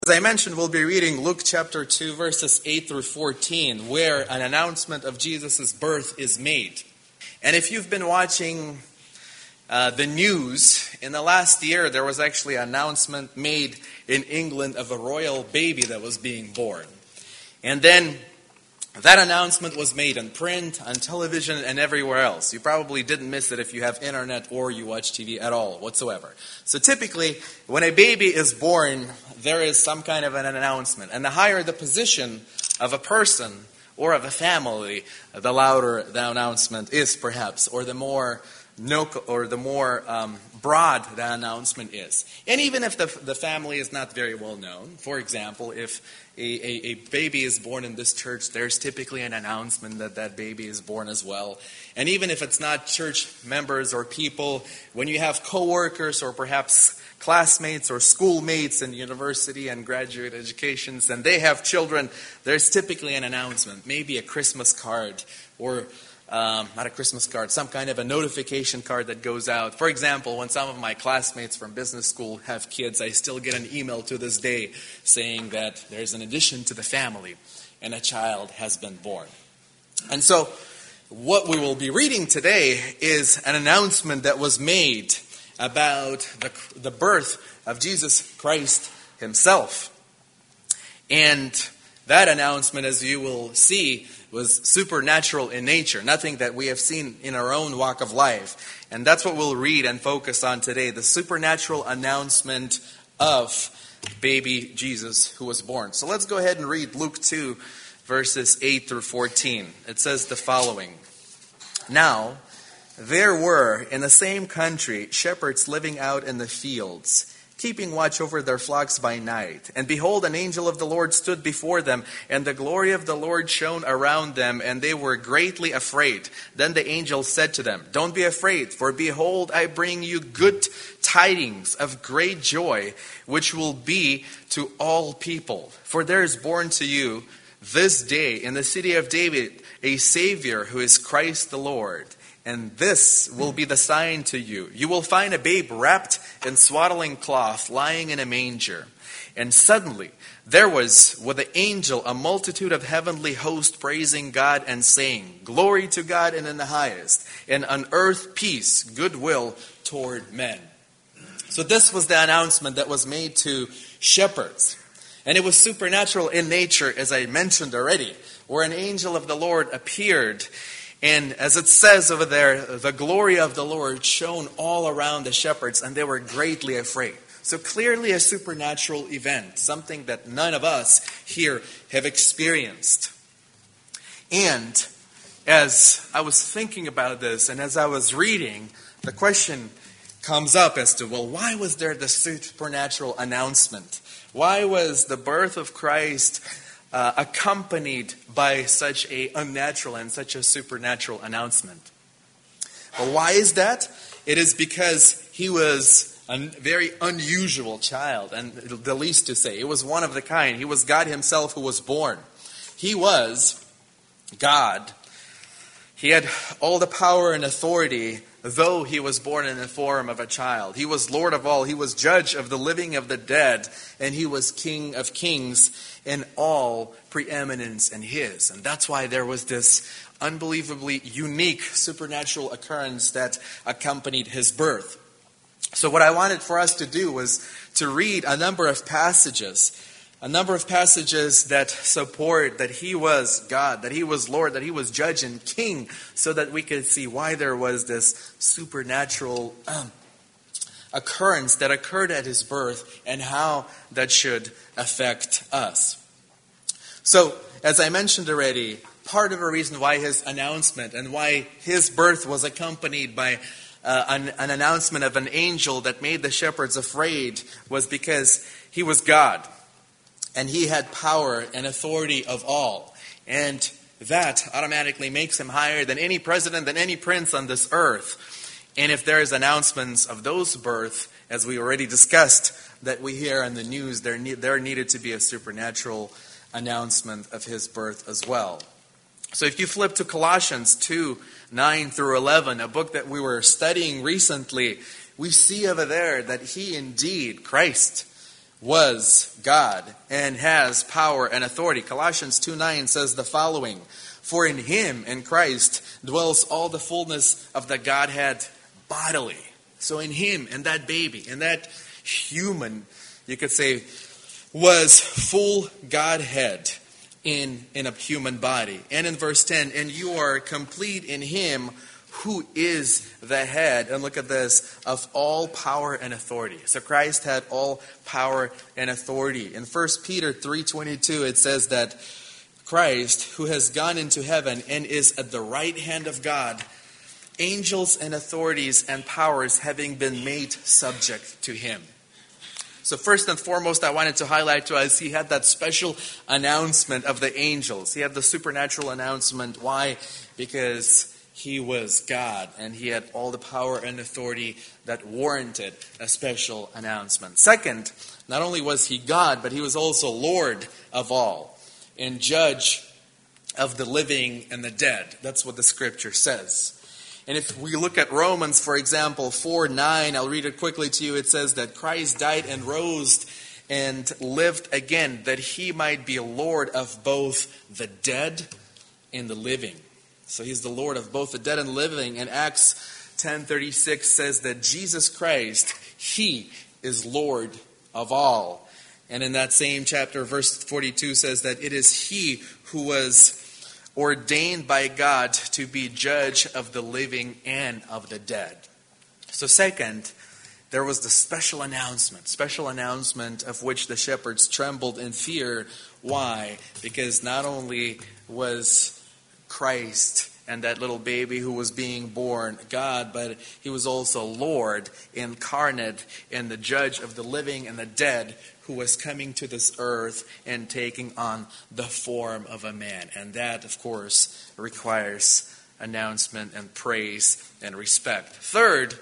As I mentioned, we'll be reading Luke chapter 2, verses 8 through 14, where an announcement of Jesus' birth is made. And if you've been watching the news, in the last year there was actually an announcement made in England of a royal baby that was being born. And then that announcement was made in print, on television, and everywhere else. You probably didn't miss it if you have internet or you watch TV at all whatsoever. So typically, when a baby is born, there is some kind of an announcement. And the higher the position of a person or of a family, the louder the announcement is, perhaps, or the more broad the announcement is. And even if the family is not very well known, for example, if a baby is born in this church, there's typically an announcement that that baby is born as well. And even if it's not church members or people, when you have coworkers or perhaps classmates or schoolmates in university and graduate educations, and they have children, there's typically an announcement, maybe a Christmas card or not a Christmas card, some kind of a notification card that goes out. For example, when some of my classmates from business school have kids, I still get an email to this day saying that there's an addition to the family and a child has been born. And so what we will be reading today is an announcement that was made about the birth of Jesus Christ himself. And that announcement, as you will see, was supernatural in nature, nothing that we have seen in our own walk of life. And that's what we'll read and focus on today, the supernatural announcement of baby Jesus who was born. So let's go ahead and read Luke 2, verses 8 through 14. It says the following. Now, there were in the same country shepherds living out in the fields, keeping watch over their flocks by night. And behold, an angel of the Lord stood before them, and the glory of the Lord shone around them, and they were greatly afraid. Then the angel said to them, "Don't be afraid, for behold, I bring you good tidings of great joy, which will be to all people. For there is born to you this day in the city of David a Savior who is Christ the Lord. And this will be the sign to you. You will find a babe wrapped in swaddling cloth, lying in a manger." And suddenly there was with the angel a multitude of heavenly hosts praising God and saying, "Glory to God in the highest, and on earth peace, goodwill toward men." So this was the announcement that was made to shepherds. And it was supernatural in nature, as I mentioned already, where an angel of the Lord appeared. And as it says over there, the glory of the Lord shone all around the shepherds, and they were greatly afraid. So clearly a supernatural event, something that none of us here have experienced. And as I was thinking about this, and as I was reading, the question comes up as to, well, why was there the supernatural announcement? Why was the birth of Christ accompanied by such a unnatural and such a supernatural announcement? Well, why is that? It is because he was a very unusual child, and the least to say. It was one of the kind. He was God himself who was born. He was God. He had all the power and authority, though he was born in the form of a child. He was Lord of all. He was judge of the living, of the dead, and he was King of kings, in all preeminence in his. And that's why there was this unbelievably unique supernatural occurrence that accompanied his birth. So what I wanted for us to do was to read a number of passages that support that he was God, that he was Lord, that he was judge and king, so that we could see why there was this supernatural occurrence that occurred at his birth and how that should affect us. So, as I mentioned already, part of the reason why his announcement and why his birth was accompanied by an announcement of an angel that made the shepherds afraid was because he was God. And he had power and authority of all. And that automatically makes him higher than any president, than any prince on this earth. And if there is announcements of those birth, as we already discussed, that we hear in the news, there needed to be a supernatural announcement of his birth as well. So if you flip to Colossians 2, 9 through 11, a book that we were studying recently, we see over there that he indeed, Christ, was God and has power and authority. Colossians 2:9 says the following, "For in him, in Christ, dwells all the fullness of the Godhead bodily." So in him, in that baby, in that human, you could say, was full Godhead in a human body. And in verse 10, "And you are complete in him who is the head," and look at this, "of all power and authority." So Christ had all power and authority. In 1 Peter 3:22, it says that Christ, who has gone into heaven and is at the right hand of God, angels and authorities and powers having been made subject to him. So first and foremost, I wanted to highlight to us, he had that special announcement of the angels. He had the supernatural announcement. Why? Because he was God, and he had all the power and authority that warranted a special announcement. Second, not only was he God, but he was also Lord of all and judge of the living and the dead. That's what the scripture says. And if we look at Romans, for example, 4:9, I'll read it quickly to you. It says that Christ died and rose and lived again, that he might be Lord of both the dead and the living. So he's the Lord of both the dead and living. And Acts 10:36 says that Jesus Christ, he is Lord of all. And in that same chapter, verse 42 says that it is he who was ordained by God to be judge of the living and of the dead. So second, there was the special announcement of which the shepherds trembled in fear. Why? Because not only was Christ and that little baby who was being born God, but he was also Lord incarnate and the judge of the living and the dead, who was coming to this earth and taking on the form of a man. And that, of course, requires announcement and praise and respect. Third,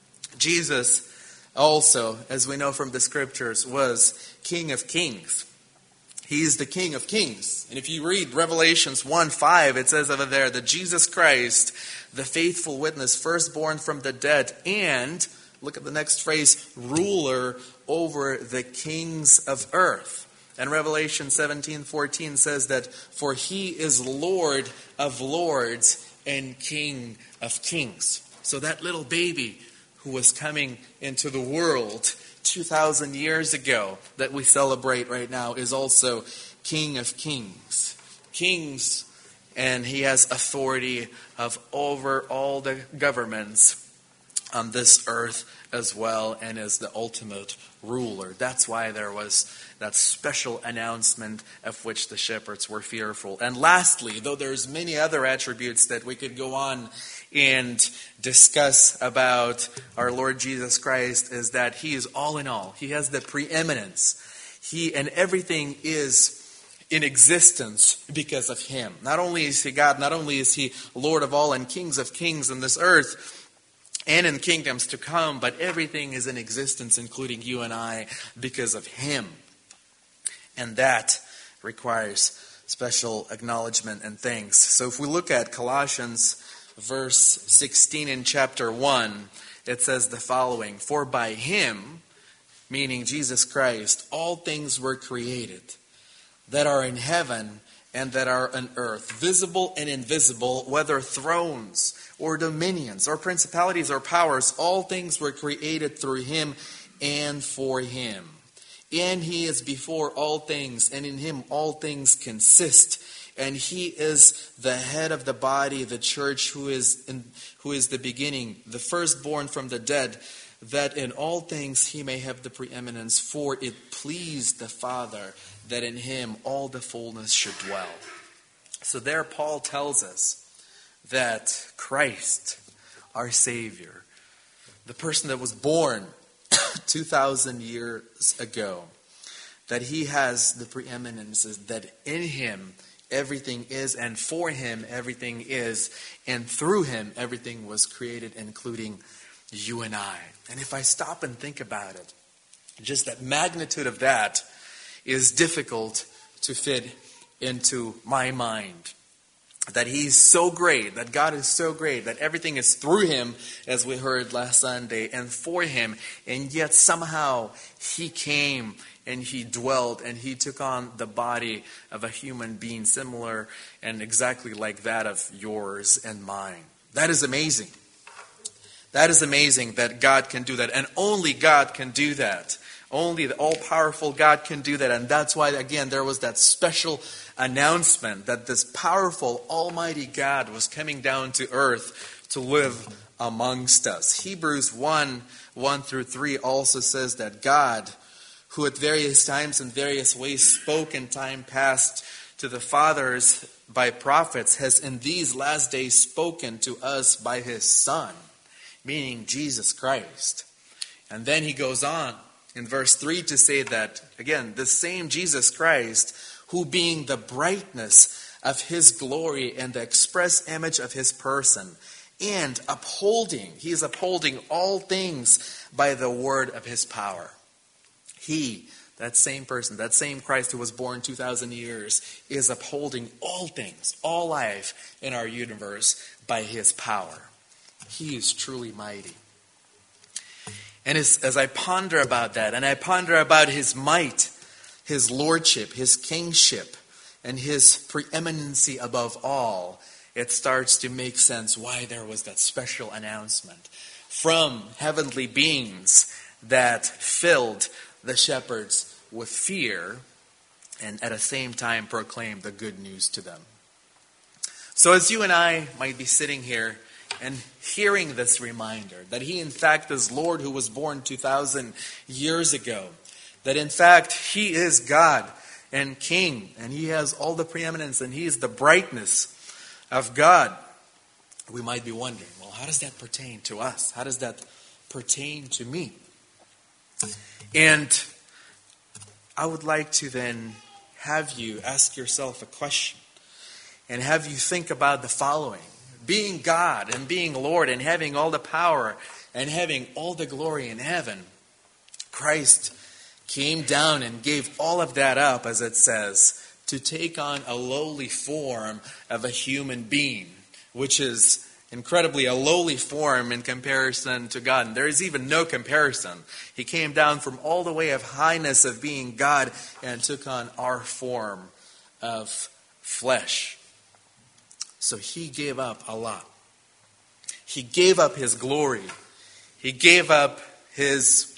Jesus also, as we know from the scriptures, was King of Kings. He is the King of Kings. And if you read Revelations 1:5, it says over there that Jesus Christ, the faithful witness, firstborn from the dead, and, look at the next phrase, ruler over the kings of earth. And Revelation 17:14 says that, "For he is Lord of lords and King of kings." So that little baby who was coming into the world 2,000 years ago that we celebrate right now is also King of Kings. Kings, and he has authority over all the governments on this earth as well, and is the ultimate ruler. That's why there was that special announcement of which the shepherds were fearful. And lastly, though there's many other attributes that we could go on and discuss about our Lord Jesus Christ, is that he is all in all. He has the preeminence. He and everything is in existence because of him. Not only is he God, not only is he Lord of all and Kings of kings on this earth and in kingdoms to come, but everything is in existence, including you and I, because of him. And that requires special acknowledgement and thanks. So if we look at Colossians verse 16 in chapter 1, it says the following, "For by him," meaning Jesus Christ, "all things were created, that are in heaven and that are on earth, visible and invisible, whether thrones or dominions or principalities or powers, all things were created through him and for him. And he is before all things, and in him all things consist. And he is the head of the body, the church, who is the beginning, the firstborn from the dead, that in all things he may have the preeminence. For it pleased the Father that in him all the fullness should dwell." So there Paul tells us that Christ, our Savior, the person that was born 2,000 years ago, that he has the preeminence, that in him everything is, and for him everything is, and through him everything was created, including you and I. And if I stop and think about it, just that magnitude of that is difficult to fit into my mind. That he's so great, that God is so great, that everything is through him, as we heard last Sunday, and for him, and yet somehow he came and he dwelt, and he took on the body of a human being, similar and exactly like that of yours and mine. That is amazing. That is amazing that God can do that, and only God can do that. Only the all-powerful God can do that, and that's why, again, there was that special announcement that this powerful, almighty God was coming down to earth to live amongst us. Hebrews 1:1-3 also says that God, who at various times and various ways spoke in time past to the fathers by prophets, has in these last days spoken to us by his Son, meaning Jesus Christ. And then he goes on in verse 3 to say that, again, the same Jesus Christ, who being the brightness of his glory and the express image of his person, and he is upholding all things by the word of his power. He, that same person, that same Christ who was born 2,000 years, is upholding all things, all life in our universe by his power. He is truly mighty. And as I ponder about that, and I ponder about his might, his lordship, his kingship, and his preeminency above all, it starts to make sense why there was that special announcement from heavenly beings that filled the shepherds with fear and at the same time proclaimed the good news to them. So as you and I might be sitting here and hearing this reminder that he in fact is Lord who was born 2,000 years ago, that in fact he is God and King, and he has all the preeminence, and he is the brightness of God, we might be wondering, well, how does that pertain to us? How does that pertain to me? And I would like to then have you ask yourself a question and have you think about the following. Being God and being Lord and having all the power and having all the glory in heaven, Christ came down and gave all of that up, as it says, to take on a lowly form of a human being, which is incredibly a lowly form in comparison to God. And there is even no comparison. He came down from all the way of highness of being God and took on our form of flesh. So he gave up a lot. He gave up his glory. He gave up his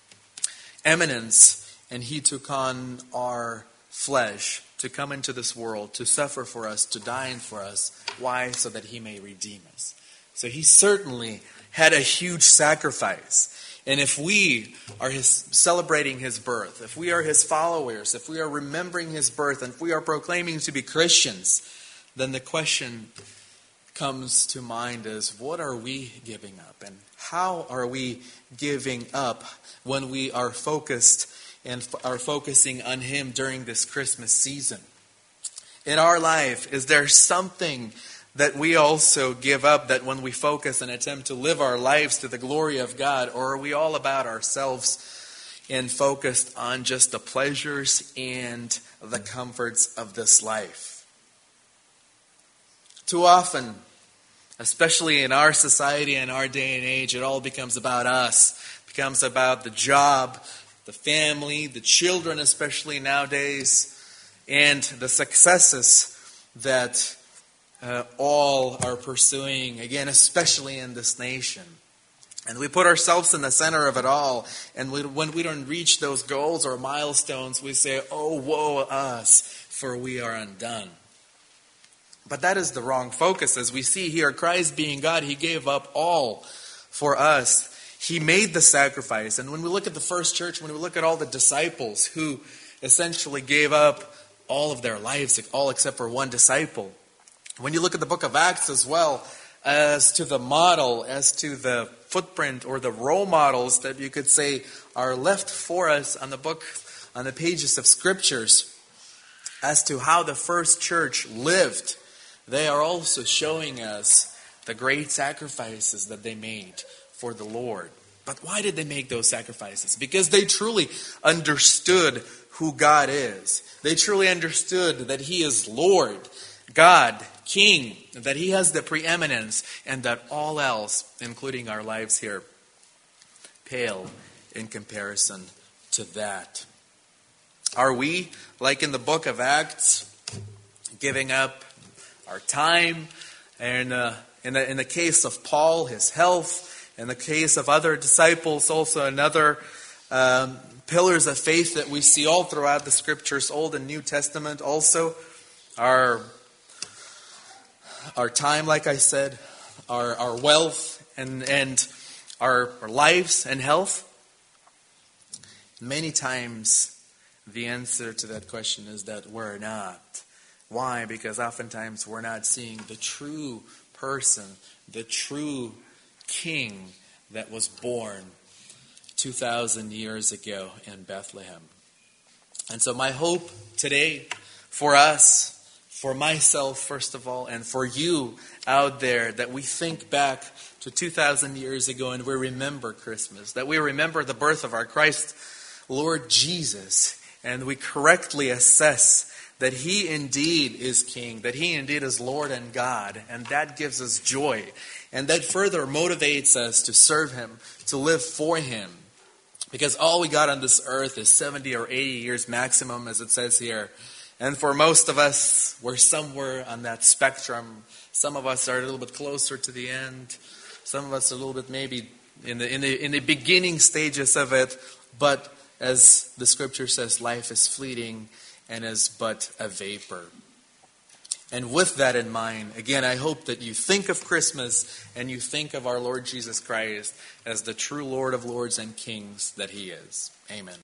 eminence, and he took on our flesh to come into this world, to suffer for us, to die for us. Why? So that he may redeem us. So he certainly had a huge sacrifice. And if we are celebrating his birth, if we are his followers, if we are remembering his birth, and if we are proclaiming to be Christians, then the question comes to mind is, what are we giving up? And how are we giving up when we are focused and are focusing on him during this Christmas season? In our life, is there something that we also give up, that when we focus and attempt to live our lives to the glory of God, or are we all about ourselves and focused on just the pleasures and the comforts of this life? Too often, especially in our society and our day and age, it all becomes about us. It becomes about the job, the family, the children, especially nowadays, and the successes that all are pursuing, again, especially in this nation. And we put ourselves in the center of it all. And when we don't reach those goals or milestones, we say, oh, woe us, for we are undone. But that is the wrong focus. As we see here, Christ being God, he gave up all for us. He made the sacrifice. And when we look at the first church, when we look at all the disciples who essentially gave up all of their lives, all except for one disciple. When you look at the book of Acts as well, as to the model, as to the footprint or the role models that you could say are left for us on the pages of scriptures, as to how the first church lived, they are also showing us the great sacrifices that they made for the Lord. But why did they make those sacrifices? Because they truly understood who God is. They truly understood that he is Lord, God, King, that he has the preeminence, and that all else, including our lives here, pale in comparison to that. Are we, like in the book of Acts, giving up our time? And in the case of Paul, his health. In the case of other disciples, also another pillars of faith that we see all throughout the Scriptures, Old and New Testament. Also, our time, like I said, our wealth and our lives and health. Many times the answer to that question is that we're not. Why? Because oftentimes we're not seeing the true person, the true king that was born 2,000 years ago in Bethlehem. And so my hope today for us, for myself first of all, and for you out there, that we think back to 2,000 years ago and we remember Christmas, that we remember the birth of our Christ, Lord Jesus, and we correctly assess that He indeed is King, that He indeed is Lord and God, and that gives us joy, and that further motivates us to serve Him, to live for Him, because all we got on this earth is 70 or 80 years maximum, as it says here, and for most of us, we're somewhere on that spectrum. Some of us are a little bit closer to the end, some of us a little bit maybe in the beginning stages of it, but as the Scripture says, life is fleeting and is but a vapor. And with that in mind, again, I hope that you think of Christmas and you think of our Lord Jesus Christ as the true Lord of Lords and Kings that He is. Amen.